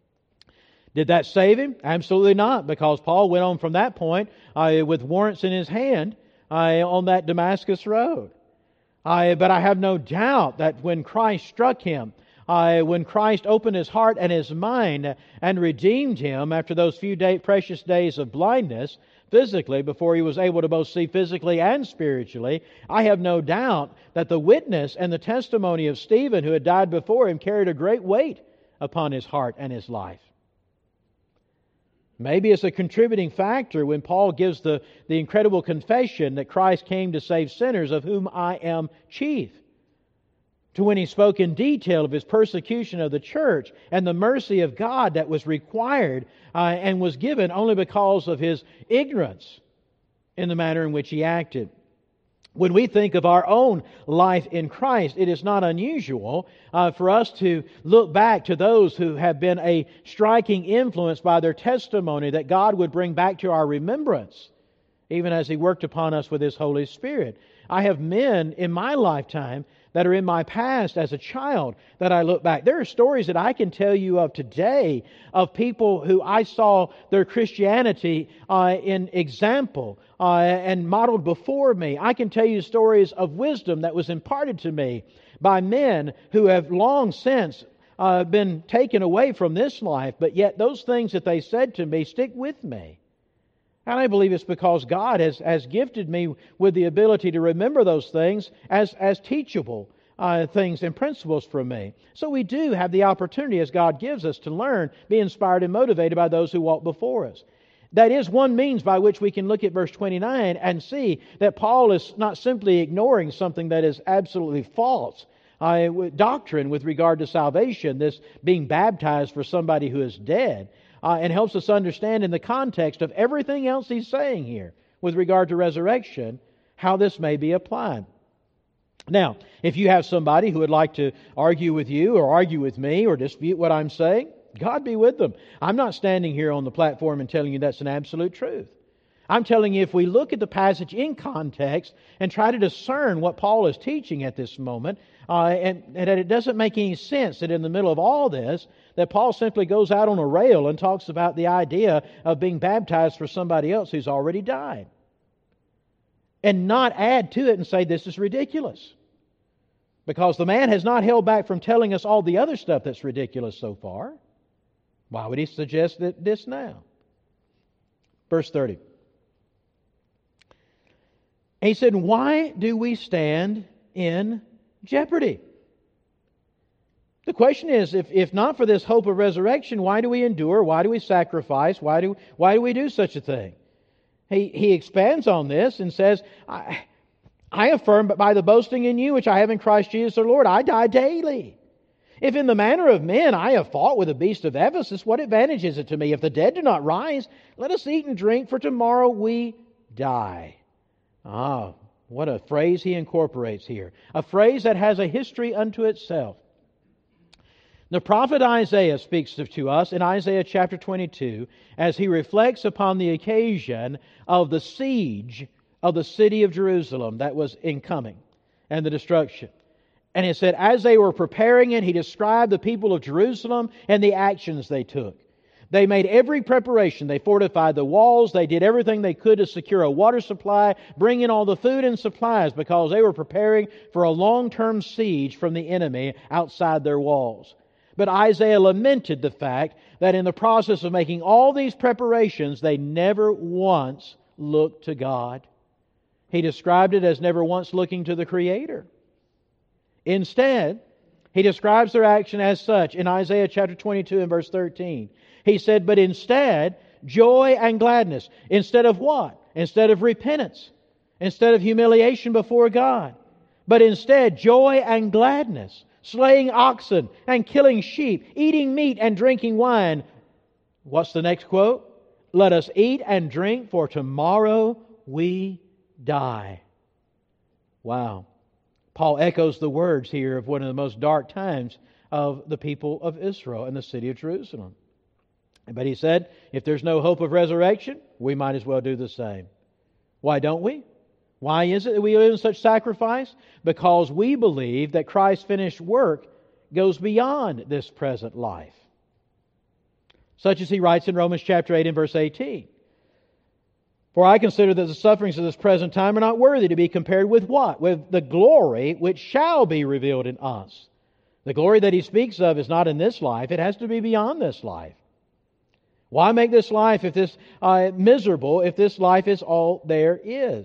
Did that save him? Absolutely not, because Paul went on from that point uh, with warrants in his hand uh, on that Damascus road. Uh, but I have no doubt that when Christ struck him, Uh, when Christ opened his heart and his mind and redeemed him after those few day, precious days of blindness physically, before he was able to both see physically and spiritually, I have no doubt that the witness and the testimony of Stephen, who had died before him, carried a great weight upon his heart and his life. Maybe it's a contributing factor when Paul gives the, the incredible confession that Christ came to save sinners, of whom I am chief. To when he spoke in detail of his persecution of the church and the mercy of God that was required uh, and was given only because of his ignorance in the manner in which he acted. When we think of our own life in Christ, it is not unusual uh, for us to look back to those who have been a striking influence by their testimony that God would bring back to our remembrance, even as He worked upon us with His Holy Spirit. I have men in my lifetime that are in my past as a child that I look back. There are stories that I can tell you of today of people who I saw their Christianity uh, in example uh, and modeled before me. I can tell you stories of wisdom that was imparted to me by men who have long since uh, been taken away from this life, but yet those things that they said to me stick with me. And I believe it's because God has, has gifted me with the ability to remember those things as, as teachable uh, things and principles from me. So we do have the opportunity, as God gives us, to learn, be inspired and motivated by those who walk before us. That is one means by which we can look at verse twenty-nine and see that Paul is not simply ignoring something that is absolutely false, uh, doctrine with regard to salvation, this being baptized for somebody who is dead. Uh, and helps us understand in the context of everything else he's saying here with regard to resurrection, how this may be applied. Now, if you have somebody who would like to argue with you or argue with me or dispute what I'm saying, God be with them. I'm not standing here on the platform and telling you that's an absolute truth. I'm telling you, if we look at the passage in context and try to discern what Paul is teaching at this moment, uh, and, and that it doesn't make any sense that in the middle of all this, that Paul simply goes out on a rail and talks about the idea of being baptized for somebody else who's already died. And not add to it and say this is ridiculous. Because the man has not held back from telling us all the other stuff that's ridiculous so far. Why would he suggest that this now? Verse thirty. He said, why do we stand in jeopardy? The question is, if, if not for this hope of resurrection, why do we endure? Why do we sacrifice? Why do, why do we do such a thing? He, he expands on this and says, I, I affirm but by the boasting in you which I have in Christ Jesus our Lord, I die daily. If in the manner of men I have fought with the beast of Ephesus, what advantage is it to me? If the dead do not rise, let us eat and drink, for tomorrow we die. Ah, what a phrase he incorporates here. A phrase that has a history unto itself. The prophet Isaiah speaks to us in Isaiah chapter twenty-two as he reflects upon the occasion of the siege of the city of Jerusalem that was incoming and the destruction. And it said, as they were preparing it, he described the people of Jerusalem and the actions they took. They made every preparation. They fortified the walls. They did everything they could to secure a water supply, bring in all the food and supplies because they were preparing for a long-term siege from the enemy outside their walls. But Isaiah lamented the fact that in the process of making all these preparations, they never once looked to God. He described it as never once looking to the Creator. Instead, he describes their action as such in Isaiah chapter twenty-two and verse thirteen. He said, but instead, joy and gladness. Instead of what? Instead of repentance. Instead of humiliation before God. But instead, joy and gladness. Slaying oxen and killing sheep. Eating meat and drinking wine. What's the next quote? Let us eat and drink, for tomorrow we die. Wow. Paul echoes the words here of one of the most dark times of the people of Israel and the city of Jerusalem. But he said, if there's no hope of resurrection, we might as well do the same. Why don't we? Why is it that we live in such sacrifice? Because we believe that Christ's finished work goes beyond this present life. Such as he writes in Romans chapter eight and verse eighteen. For I consider that the sufferings of this present time are not worthy to be compared with what? With the glory which shall be revealed in us. The glory that he speaks of is not in this life. It has to be beyond this life. Why make this life if this uh, miserable if this life is all there is?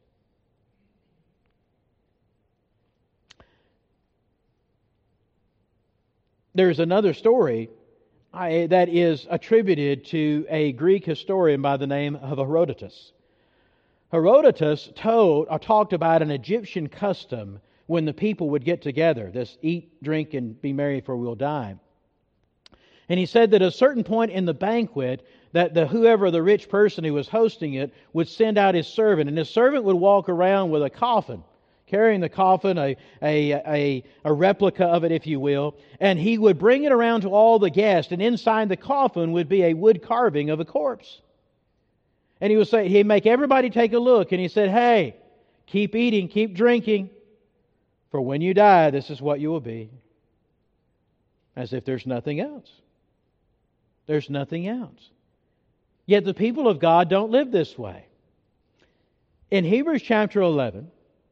There's another story I, that is attributed to a Greek historian by the name of Herodotus. Herodotus told or talked about an Egyptian custom when the people would get together, this eat, drink, and be merry for we'll die. And he said that at a certain point in the banquet, that the whoever the rich person who was hosting it would send out his servant, and his servant would walk around with a coffin, carrying the coffin, a, a, a, a replica of it, if you will, and he would bring it around to all the guests, and inside the coffin would be a wood carving of a corpse. And he would say, he'd make everybody take a look, and he said, hey, keep eating, keep drinking, for when you die, this is what you will be. As if there's nothing else. There's nothing else. Yet the people of God don't live this way. In Hebrews chapter eleven,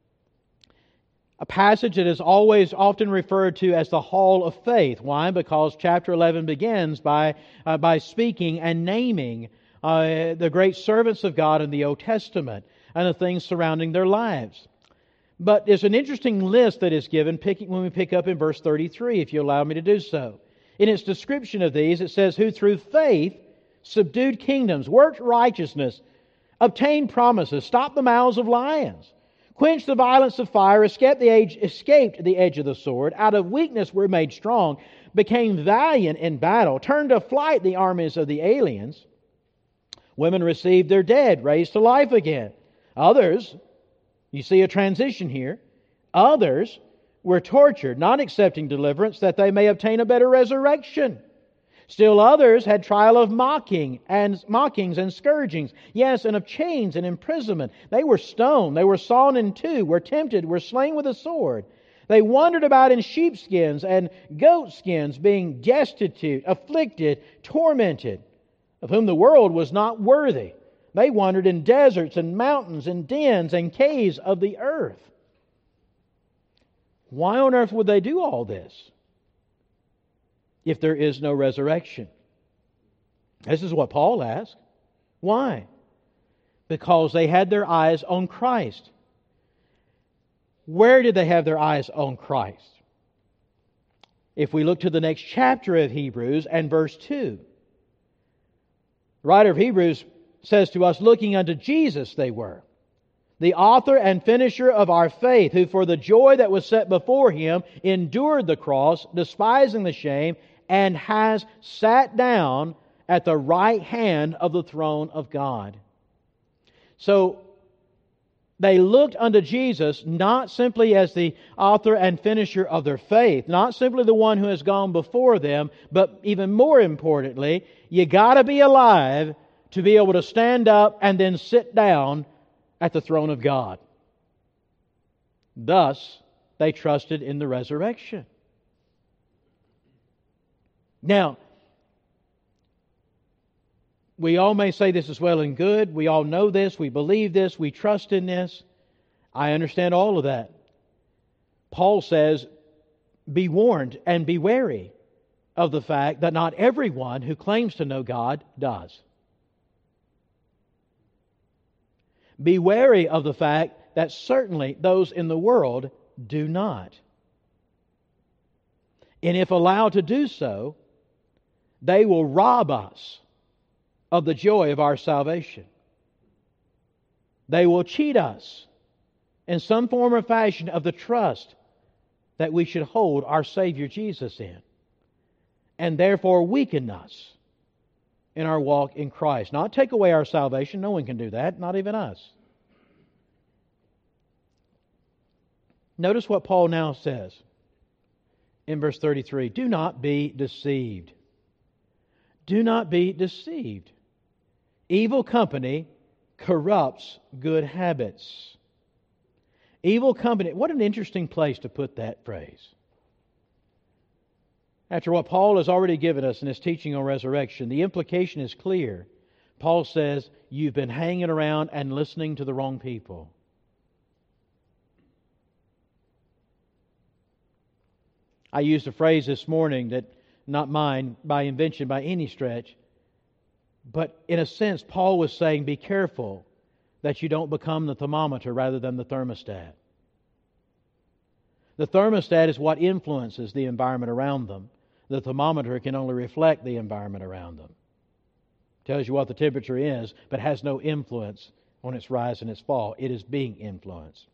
a passage that is always often referred to as the Hall of Faith. Why? Because chapter eleven begins by, uh, by speaking and naming uh, the great servants of God in the Old Testament and the things surrounding their lives. But there's an interesting list that is given picking, when we pick up in verse thirty-three, if you allow me to do so. In its description of these, it says, who through faith subdued kingdoms, worked righteousness, obtained promises, stopped the mouths of lions, quenched the violence of fire, escaped the, age, escaped the edge of the sword, out of weakness were made strong, became valiant in battle, turned to flight the armies of the aliens. Women received their dead, raised to life again. Others, you see a transition here, others were tortured, not accepting deliverance, that they may obtain a better resurrection. Still others had trial of mocking and mockings and scourgings, yes, and of chains and imprisonment. They were stoned, they were sawn in two, were tempted, were slain with a sword. They wandered about in sheepskins and goatskins, being destitute, afflicted, tormented, of whom the world was not worthy. They wandered in deserts and mountains and dens and caves of the earth. Why on earth would they do all this if there is no resurrection? This is what Paul asked. Why? Because they had their eyes on Christ. Where did they have their eyes on Christ? If we look to the next chapter of Hebrews and verse two, the writer of Hebrews says to us, looking unto Jesus they were, the author and finisher of our faith, who for the joy that was set before Him endured the cross, despising the shame, and has sat down at the right hand of the throne of God. So, they looked unto Jesus not simply as the author and finisher of their faith, not simply the one who has gone before them, but even more importantly, you got to be alive to be able to stand up and then sit down at the throne of God. Thus, they trusted in the resurrection. Now, we all may say this is well and good. We all know this. We believe this. We trust in this. I understand all of that. Paul says, be warned and be wary of the fact that not everyone who claims to know God does. Be wary of the fact that certainly those in the world do not. And if allowed to do so, they will rob us of the joy of our salvation. They will cheat us in some form or fashion of the trust that we should hold our Savior Jesus in, and therefore weaken us in our walk in Christ. Not take away our salvation. No one can do that, not even us. Notice what Paul now says in verse thirty-three. Do not be deceived. Do not be deceived. Evil company corrupts good habits. Evil company. What an interesting place to put that phrase. After what Paul has already given us in his teaching on resurrection, the implication is clear. Paul says, you've been hanging around and listening to the wrong people. I used a phrase this morning that, not mine, by invention by any stretch, but in a sense, Paul was saying, be careful that you don't become the thermometer rather than the thermostat. The thermostat is what influences the environment around them. The thermometer can only reflect the environment around them. Tells you what the temperature is, but has no influence on its rise and its fall. It is being influenced.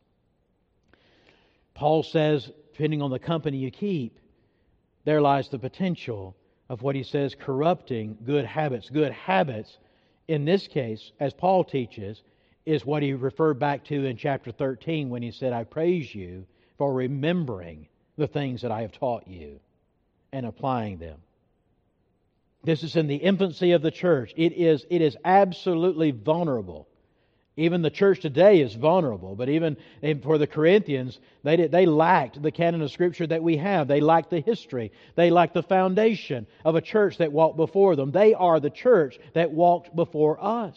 Paul says, depending on the company you keep, there lies the potential of what he says corrupting good habits. Good habits, in this case, as Paul teaches, is what he referred back to in chapter thirteen when he said, I praise you for remembering the things that I have taught you and applying them. This is in the infancy of the church. It is, it is absolutely vulnerable. Even the church today is vulnerable, but even for the Corinthians, they did, they lacked the canon of Scripture that we have. They lacked the history. They lacked the foundation of a church that walked before them. They are the church that walked before us.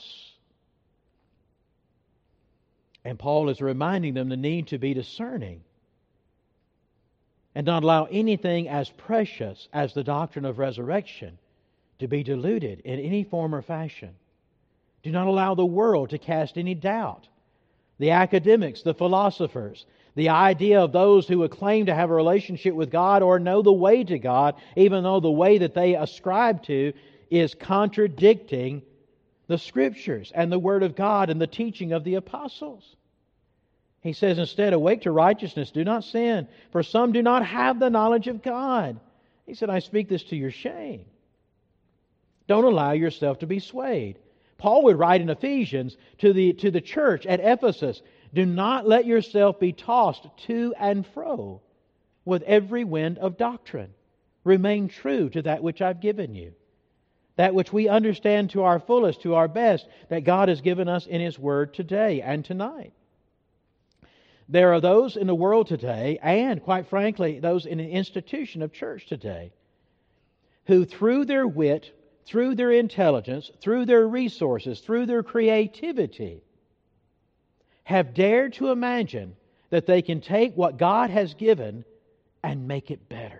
And Paul is reminding them the need to be discerning and not allow anything as precious as the doctrine of resurrection to be diluted in any form or fashion. Do not allow the world to cast any doubt. The academics, the philosophers, the idea of those who would claim to have a relationship with God or know the way to God, even though the way that they ascribe to is contradicting the Scriptures and the Word of God and the teaching of the apostles. He says instead, awake to righteousness, do not sin, for some do not have the knowledge of God. He said, I speak this to your shame. Don't allow yourself to be swayed. Paul would write in Ephesians to the, to the church at Ephesus, do not let yourself be tossed to and fro with every wind of doctrine. Remain true to that which I've given you. That which we understand to our fullest, to our best, that God has given us in His Word today and tonight. There are those in the world today, and quite frankly, those in an institution of church today, who through their wit, through their intelligence, through their resources, through their creativity, have dared to imagine that they can take what God has given and make it better.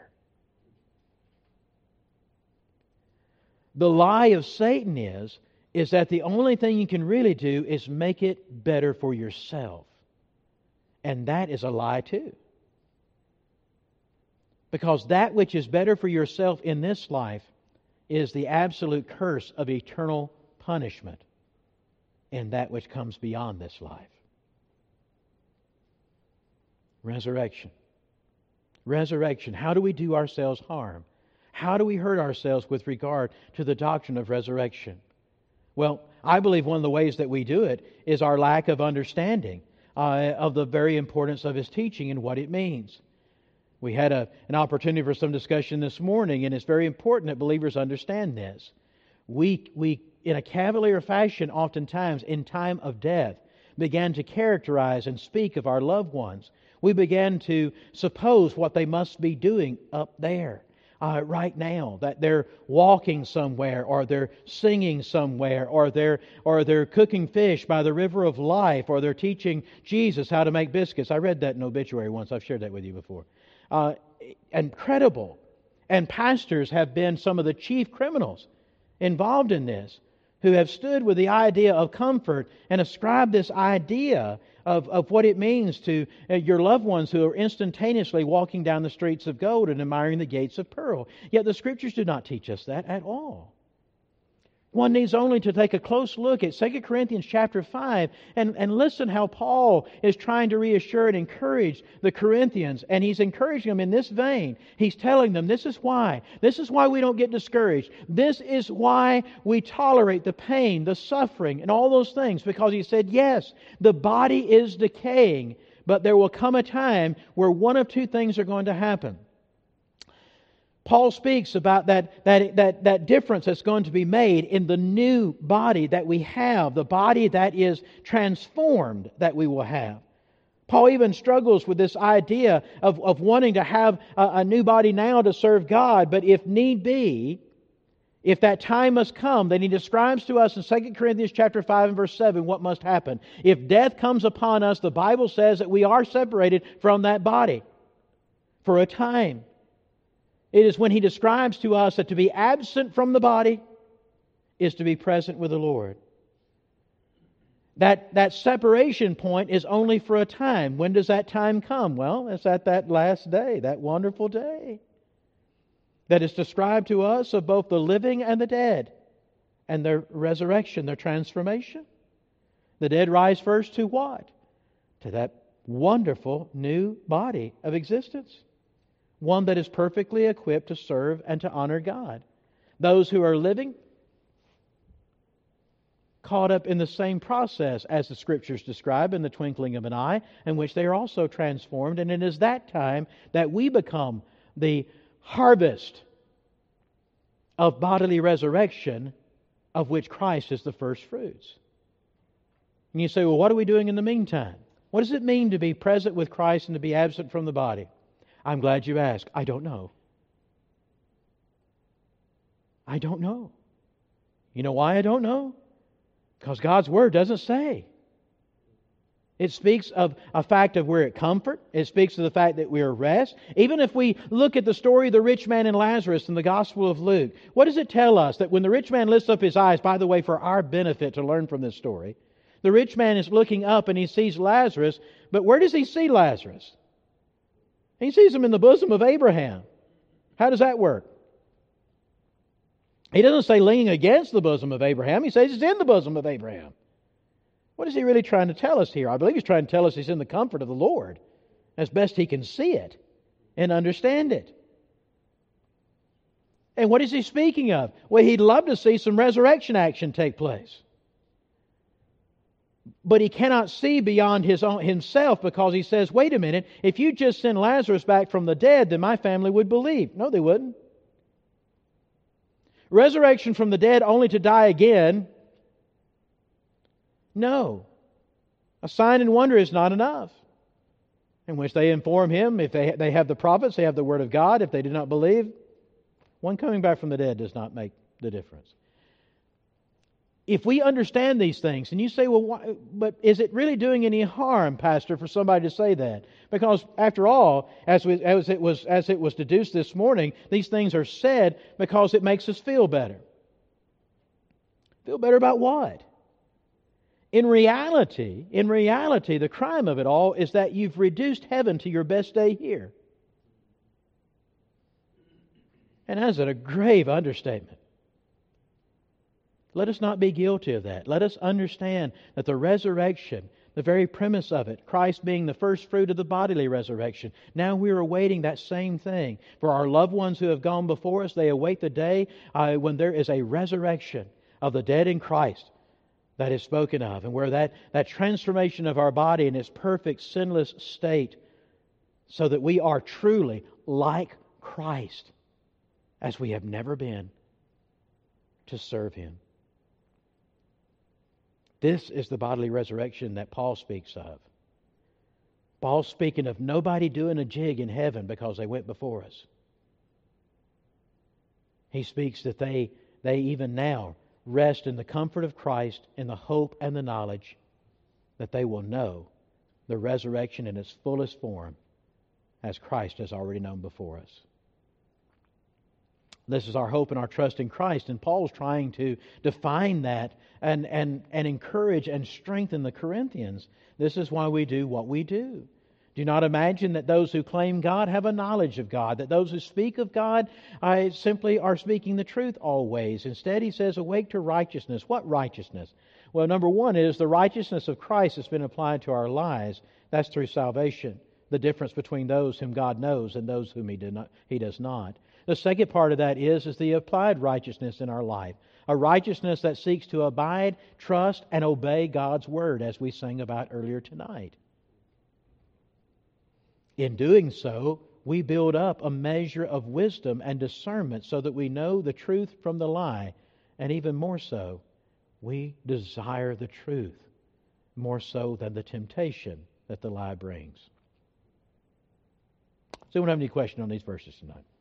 The lie of Satan is, is that the only thing you can really do is make it better for yourself. And that is a lie too. Because that which is better for yourself in this life is the absolute curse of eternal punishment in that which comes beyond this life. Resurrection. Resurrection. How do we do ourselves harm? How do we hurt ourselves with regard to the doctrine of resurrection? Well, I believe one of the ways that we do it is our lack of understanding uh, of the very importance of His teaching and what it means. We had a, an opportunity for some discussion this morning, and it's very important that believers understand this. We, we, in a cavalier fashion, oftentimes, in time of death, began to characterize and speak of our loved ones. We began to suppose what they must be doing up there. Uh, right now, that they're walking somewhere, or they're singing somewhere, or they're or they're cooking fish by the river of life, or they're teaching Jesus how to make biscuits. I read that in an obituary once. I've shared that with you before. Uh, incredible. And pastors have been some of the chief criminals involved in this, who have stood with the idea of comfort and ascribed this idea of, of what it means to uh, your loved ones who are instantaneously walking down the streets of gold and admiring the gates of pearl. Yet the Scriptures do not teach us that at all. One needs only to take a close look at Second Corinthians chapter five and, and listen how Paul is trying to reassure and encourage the Corinthians. And he's encouraging them in this vein. He's telling them, this is why. This is why we don't get discouraged. This is why we tolerate the pain, the suffering, and all those things. Because he said, yes, the body is decaying, but there will come a time where one of two things are going to happen. Paul speaks about that, that, that, that difference that's going to be made in the new body that we have, the body that is transformed that we will have. Paul even struggles with this idea of, of wanting to have a, a new body now to serve God, but if need be, if that time must come, then he describes to us in Second Corinthians chapter five and verse seven what must happen. If death comes upon us, the Bible says that we are separated from that body for a time. It is when he describes to us that to be absent from the body is to be present with the Lord. That, that separation point is only for a time. When does that time come? Well, it's at that last day, that wonderful day that is described to us of both the living and the dead and their resurrection, their transformation. The dead rise first to what? To that wonderful new body of existence. One that is perfectly equipped to serve and to honor God. Those who are living, caught up in the same process as the Scriptures describe in the twinkling of an eye, in which they are also transformed. And it is that time that we become the harvest of bodily resurrection, of which Christ is the first fruits. And you say, well, what are we doing in the meantime? What does it mean to be present with Christ and to be absent from the body? I'm glad you asked. I don't know. I don't know. You know why I don't know? Because God's Word doesn't say. It speaks of a fact of we're at comfort. It speaks of the fact that we're at rest. Even if we look at the story of the rich man and Lazarus in the Gospel of Luke, what does it tell us? That when the rich man lifts up his eyes, by the way, for our benefit to learn from this story, the rich man is looking up and he sees Lazarus, but where does he see Lazarus? He sees him in the bosom of Abraham. How does that work? He doesn't say leaning against the bosom of Abraham. He says he's in the bosom of Abraham. What is he really trying to tell us here? I believe he's trying to tell us he's in the comfort of the Lord as best he can see it and understand it. And what is he speaking of? Well, he'd love to see some resurrection action take place. But he cannot see beyond his own, himself, because he says, wait a minute, if you just send Lazarus back from the dead, then my family would believe. No, they wouldn't. Resurrection from the dead only to die again? No. A sign and wonder is not enough. In which they inform him, if they, they have the prophets, they have the Word of God. If they do not believe, one coming back from the dead does not make the difference. If we understand these things, and you say, well, why, but is it really doing any harm, Pastor, for somebody to say that? Because after all, as, we, as, it was, as it was deduced this morning, these things are said because it makes us feel better. Feel better about what? In reality, in reality, the crime of it all is that you've reduced heaven to your best day here. And that's a grave understatement. Let us not be guilty of that. Let us understand that the resurrection, the very premise of it, Christ being the first fruit of the bodily resurrection, now we're awaiting that same thing. For our loved ones who have gone before us, they await the day uh, when there is a resurrection of the dead in Christ that is spoken of, and where that, that transformation of our body in its perfect, sinless state, so that we are truly like Christ, as we have never been, to serve Him. This is the bodily resurrection that Paul speaks of. Paul's speaking of nobody doing a jig in heaven because they went before us. He speaks that they, they even now rest in the comfort of Christ, in the hope and the knowledge that they will know the resurrection in its fullest form as Christ has already known before us. This is our hope and our trust in Christ. And Paul's trying to define that and, and, and encourage and strengthen the Corinthians. This is why we do what we do. Do not imagine that those who claim God have a knowledge of God, that those who speak of God I simply are speaking the truth always. Instead, he says, awake to righteousness. What righteousness? Well, number one is the righteousness of Christ has been applied to our lives. That's through salvation. The difference between those whom God knows and those whom He, did not, he does not. The second part of that is, is the applied righteousness in our life. A righteousness that seeks to abide, trust, and obey God's Word, as we sang about earlier tonight. In doing so, we build up a measure of wisdom and discernment so that we know the truth from the lie. And even more so, we desire the truth more so than the temptation that the lie brings. So, anyone have any question on these verses tonight?